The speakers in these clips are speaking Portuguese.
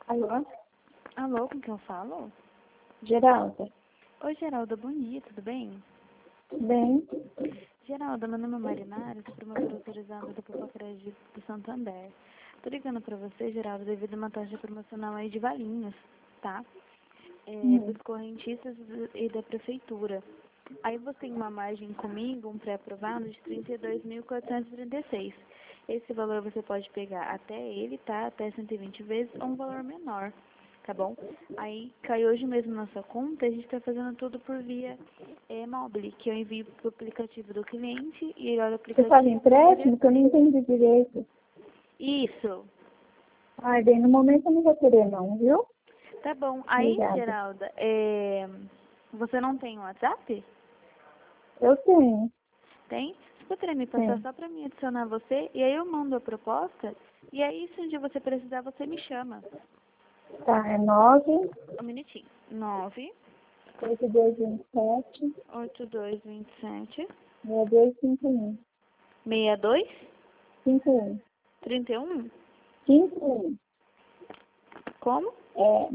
Alô? Alô, com quem eu falo? Geralda? Oi, Geralda, bom dia, tudo bem? Bem? Geralda, meu nome é Marinara, sou promotora autorizada do Popocrédito do Santander. Tô ligando pra você, Geralda, devido a uma taxa promocional aí de valinhos, tá? Dos correntistas e da prefeitura. Aí você tem uma margem comigo, um pré-aprovado de 32.436. Esse valor você pode pegar até ele, tá? Até 120 vezes, ou um valor menor, tá bom? Aí cai hoje mesmo na sua conta, a gente tá fazendo tudo por via mobile, que eu envio pro aplicativo do cliente e ele olha o Você aplicativo. fala empréstimo que eu não entendi direito. Isso, Ai, bem, no momento eu não vou querer não, viu? tá bom. Aí, Obrigada. Geralda, você não tem WhatsApp? Eu tenho. Tem? Você poderia me passar Sim. só para mim adicionar você? E aí eu mando a proposta. E aí, se um dia você precisar, você me chama. Tá, é 9, Um minutinho. 9 8227, 8227 6251. 62 51. 31. 51. Como? É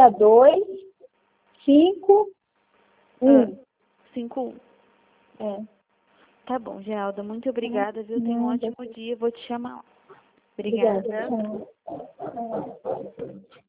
6251. 51. É. Tá bom, Geralda. Muito obrigada, viu? Tenha um Nada. ótimo dia. Vou te chamar lá. Obrigada. Obrigada. Tchau.